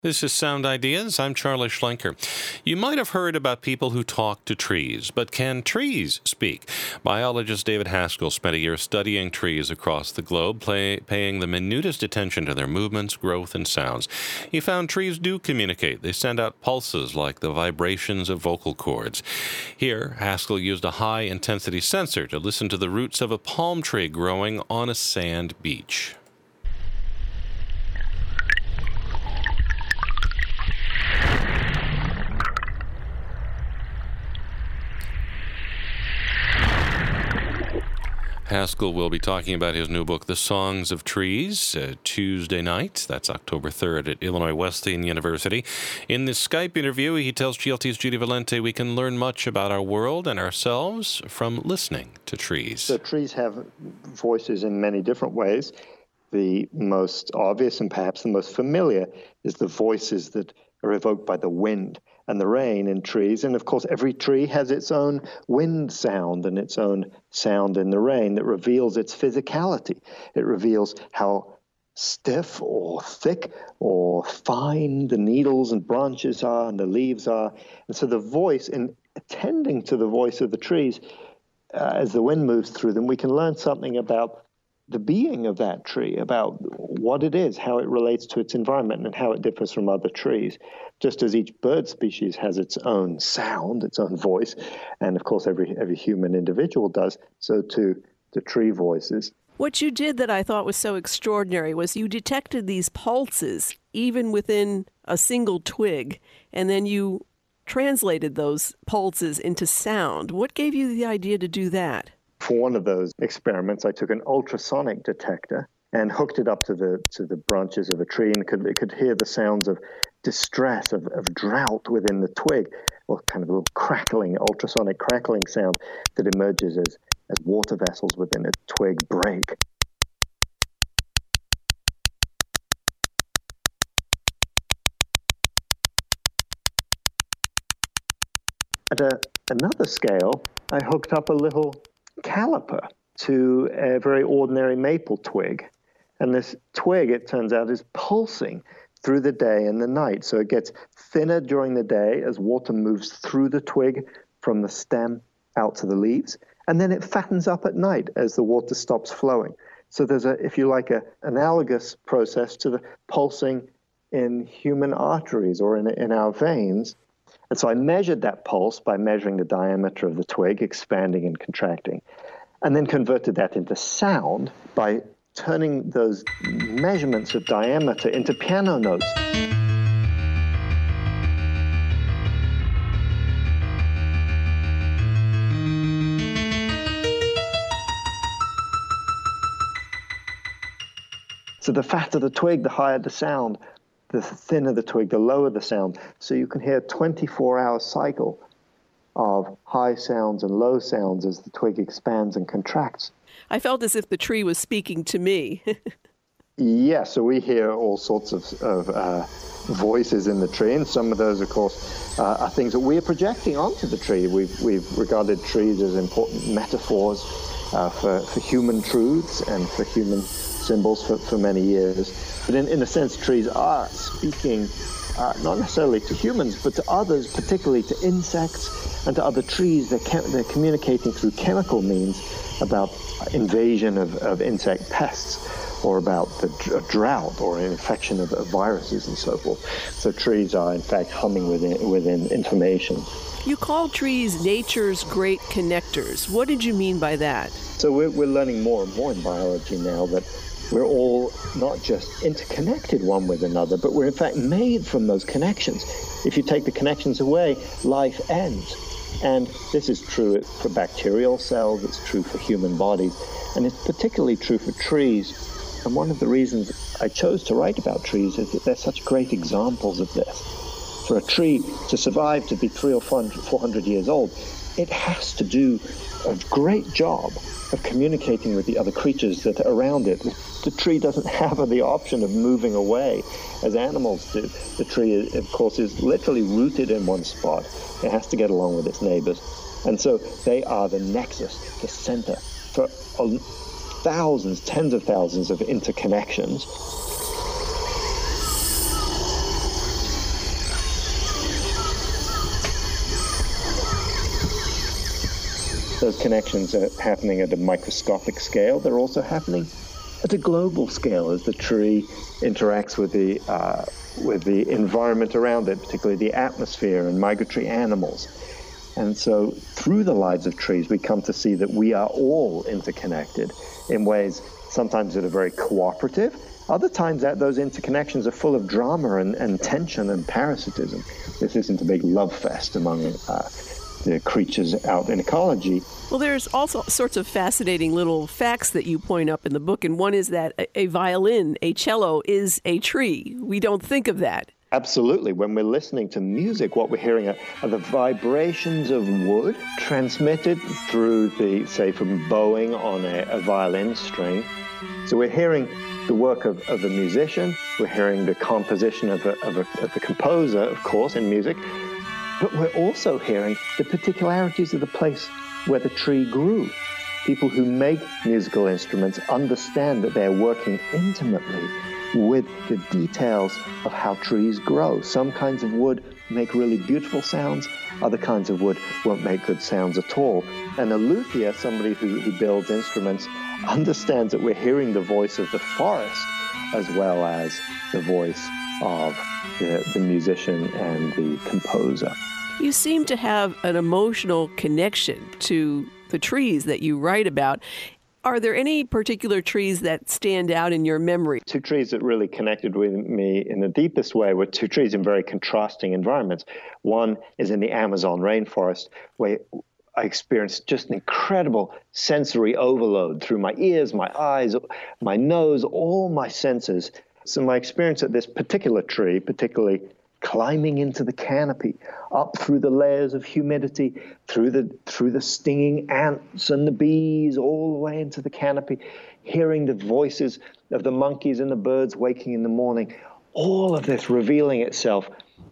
This is Sound Ideas. I'm Charlie Schlenker. You might have heard about people who talk to trees, but can trees speak? Biologist David Haskell spent a year studying trees across the globe, paying the minutest attention to their movements, growth, and sounds. He found trees do communicate. They send out pulses like the vibrations of vocal cords. Here, Haskell used a high-intensity sensor to listen to the roots of a palm tree growing on a sand beach. Haskell will be talking about his new book, The Songs of Trees, Tuesday night. That's October 3rd at Illinois Wesleyan University. In this Skype interview, he tells GLT's Judy Valente we can learn much about our world and ourselves from listening to trees. So trees have voices in many different ways. The most obvious and perhaps the most familiar is the voices that are evoked by the wind and the rain in trees. And of course, every tree has its own wind sound and its own sound in the rain that reveals its physicality. It reveals how stiff or thick or fine the needles and branches are and the leaves are. And so the voice, in attending to the voice of the trees, as the wind moves through them, we can learn something about the being of that tree, about what it is, how it relates to its environment, and how it differs from other trees. Just as each bird species has its own sound, its own voice, and of course every human individual does, so too the tree voices. What you did that I thought was so extraordinary was you detected these pulses even within a single twig, and then you translated those pulses into sound. What gave you the idea to do that? For one of those experiments, I took an ultrasonic detector and hooked it up to the branches of a tree, and it could hear the sounds of distress, of drought within the twig, or kind of a little crackling, ultrasonic crackling sound that emerges as water vessels within a twig break. At another scale, I hooked up a little caliper to a very ordinary maple twig. And this twig, it turns out, is pulsing through the day and the night. So it gets thinner during the day as water moves through the twig from the stem out to the leaves. And then it fattens up at night as the water stops flowing. So there's if you like, an analogous process to the pulsing in human arteries or in our veins. And so I measured that pulse by measuring the diameter of the twig, expanding and contracting, and then converted that into sound by turning those measurements of diameter into piano notes. So the fatter the twig, the higher the sound. The thinner the twig, the lower the sound. So you can hear a 24-hour cycle of high sounds and low sounds as the twig expands and contracts. I felt as if the tree was speaking to me. Yeah, so we hear all sorts of voices in the tree, and some of those, of course, are things that we are projecting onto the tree. We've regarded trees as important metaphors for human truths and for human symbols for many years. But in a sense, trees are speaking not necessarily to humans, but to others, particularly to insects and to other trees. They're communicating through chemical means about invasion of insect pests, or about the drought or an infection of viruses and so forth. So trees are, in fact, humming within information. You call trees nature's great connectors. What did you mean by that? So we're learning more and more in biology now that we're all not just interconnected one with another, but we're in fact made from those connections. If you take the connections away, life ends. And this is true for bacterial cells, it's true for human bodies, and it's particularly true for trees. And one of the reasons I chose to write about trees is that they're such great examples of this. For a tree to survive to be 300 or 400 years old, it has to do a great job of communicating with the other creatures that are around it. The tree doesn't have the option of moving away as animals do. The tree, of course, is literally rooted in one spot. It has to get along with its neighbors. And so they are the nexus, the center for thousands, tens of thousands of interconnections. Those connections are happening at a microscopic scale. They're also happening at a global scale as the tree interacts with the environment around it, particularly the atmosphere and migratory animals. And so through the lives of trees, we come to see that we are all interconnected in ways sometimes that are very cooperative. Other times that those interconnections are full of drama and tension and parasitism. This isn't a big love fest among the creatures out in ecology. Well, there's also sorts of fascinating little facts that you point up in the book, and one is that a violin, a cello, is a tree. We don't think of that. Absolutely. When we're listening to music, what we're hearing are the vibrations of wood transmitted through from bowing on a violin string. So we're hearing the work of the musician, we're hearing the composition of the composer, of course, in music, but we're also hearing the particularities of the place where the tree grew. People who make musical instruments understand that they're working intimately with the details of how trees grow. Some kinds of wood make really beautiful sounds, other kinds of wood won't make good sounds at all. And a luthier, somebody who builds instruments, understands that we're hearing the voice of the forest as well as the voice of the musician and the composer. You seem to have an emotional connection to the trees that you write about. Are there any particular trees that stand out in your memory? Two trees that really connected with me in the deepest way were two trees in very contrasting environments. One is in the Amazon rainforest, where I experienced just an incredible sensory overload through my ears, my eyes, my nose, all my senses. So my experience at this particular tree, particularly climbing into the canopy, up through the layers of humidity, through the stinging ants and the bees, all the way into the canopy, hearing the voices of the monkeys and the birds waking in the morning, all of this revealing itself,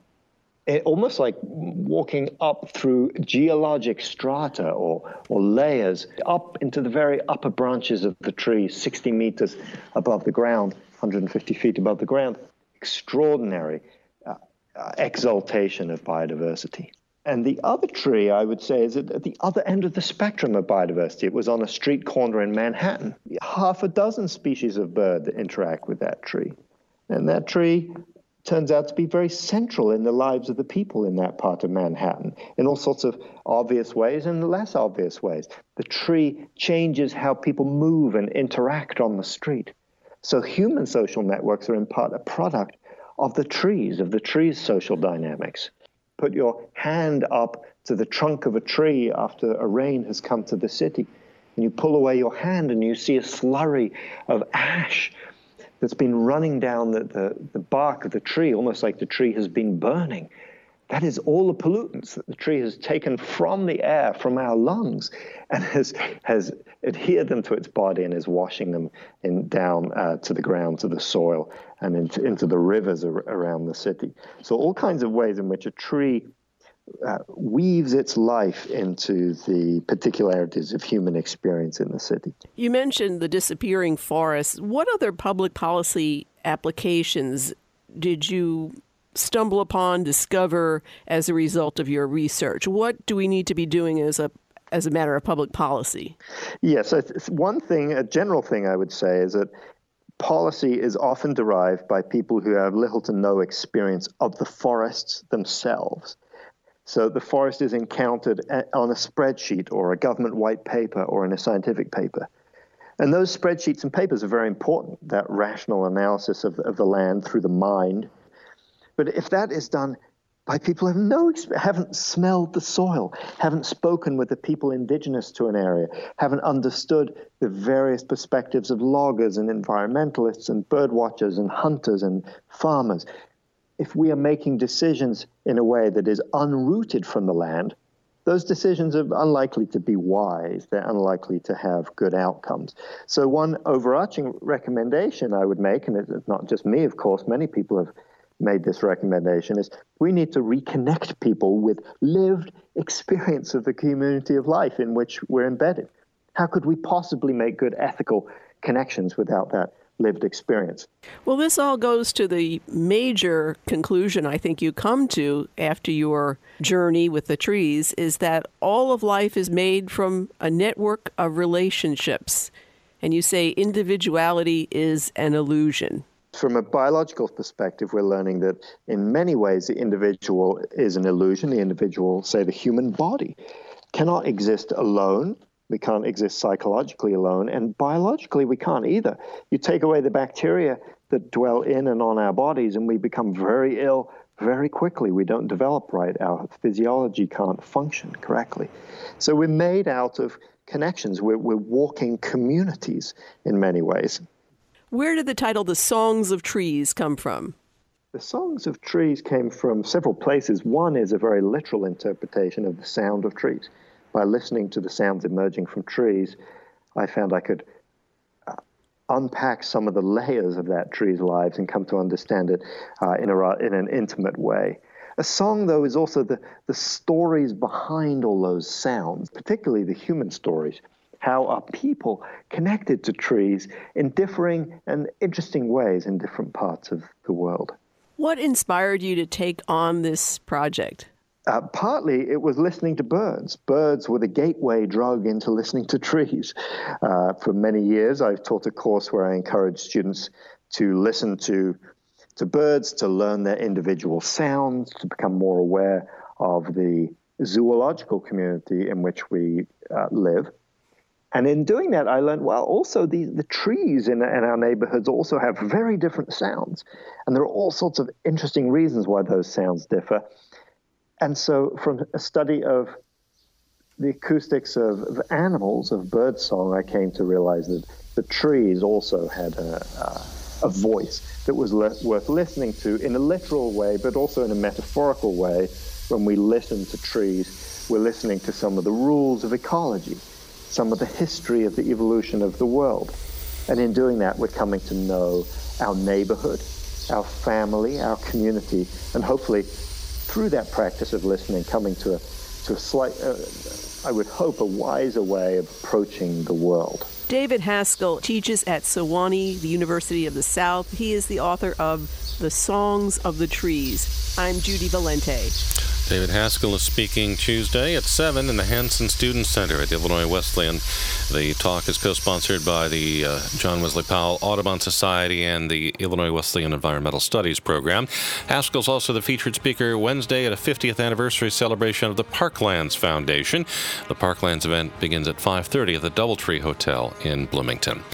almost like walking up through geologic strata or layers, up into the very upper branches of the tree, 60 meters above the ground, 150 feet above the ground. Extraordinary exaltation of biodiversity. And the other tree, I would say, is at the other end of the spectrum of biodiversity. It was on a street corner in Manhattan. Half a dozen species of bird that interact with that tree. And that tree turns out to be very central in the lives of the people in that part of Manhattan in all sorts of obvious ways and less obvious ways. The tree changes how people move and interact on the street. So human social networks are in part a product of the trees social dynamics. Put your hand up to the trunk of a tree after a rain has come to the city, and you pull away your hand and you see a slurry of ash that's been running down the bark of the tree, almost like the tree has been burning. That is all the pollutants that the tree has taken from the air, from our lungs, and has adhered them to its body and is washing them down to the ground, to the soil, and into the rivers around the city. So all kinds of ways in which a tree weaves its life into the particularities of human experience in the city. You mentioned the disappearing forests. What other public policy applications did you stumble upon, discover as a result of your research? What do we need to be doing as a matter of public policy? Yes, one thing, a general thing I would say is that policy is often derived by people who have little to no experience of the forests themselves. So the forest is encountered on a spreadsheet or a government white paper or in a scientific paper. And those spreadsheets and papers are very important, that rational analysis of the land through the mind. But if that is done by people who haven't smelled the soil, haven't spoken with the people indigenous to an area, haven't understood the various perspectives of loggers and environmentalists and bird watchers and hunters and farmers, if we are making decisions in a way that is unrooted from the land, those decisions are unlikely to be wise. They're unlikely to have good outcomes. So one overarching recommendation I would make, and it's not just me, of course, many people have made this recommendation, is we need to reconnect people with lived experience of the community of life in which we're embedded. How could we possibly make good ethical connections without that lived experience. Well, this all goes to the major conclusion I think you come to after your journey with the trees is that all of life is made from a network of relationships. And you say individuality is an illusion. From a biological perspective, we're learning that in many ways the individual is an illusion. The individual, say the human body, cannot exist alone. We can't exist psychologically alone, and biologically we can't either. You take away the bacteria that dwell in and on our bodies, and we become very ill very quickly. We don't develop right. Our physiology can't function correctly. So we're made out of connections. We're walking communities in many ways. Where did the title The Songs of Trees come from? The Songs of Trees came from several places. One is a very literal interpretation of the sound of trees. By listening to the sounds emerging from trees, I found I could unpack some of the layers of that tree's lives and come to understand it in an intimate way. A song, though, is also the stories behind all those sounds, particularly the human stories. How are people connected to trees in differing and interesting ways in different parts of the world? What inspired you to take on this project? Partly it was listening to birds. Birds were the gateway drug into listening to trees. For many years, I've taught a course where I encourage students to listen to birds, to learn their individual sounds, to become more aware of the zoological community in which we live. And in doing that, I learned, well, also the trees in our neighborhoods also have very different sounds. And there are all sorts of interesting reasons why those sounds differ. And so from a study of the acoustics of animals, of birdsong, I came to realize that the trees also had a voice that was worth listening to in a literal way, but also in a metaphorical way. When we listen to trees, we're listening to some of the rules of ecology, some of the history of the evolution of the world. And in doing that, we're coming to know our neighborhood, our family, our community, and hopefully through that practice of listening, coming to a slight, I would hope, a wiser way of approaching the world. David Haskell teaches at Sewanee, the University of the South. He is the author of The Songs of the Trees. I'm Judy Valente. David Haskell is speaking Tuesday at 7 in the Hanson Student Center at the Illinois Wesleyan. The talk is co-sponsored by the John Wesley Powell Audubon Society and the Illinois Wesleyan Environmental Studies Program. Haskell's also the featured speaker Wednesday at a 50th anniversary celebration of the Parklands Foundation. The Parklands event begins at 5:30 at the Doubletree Hotel in Bloomington.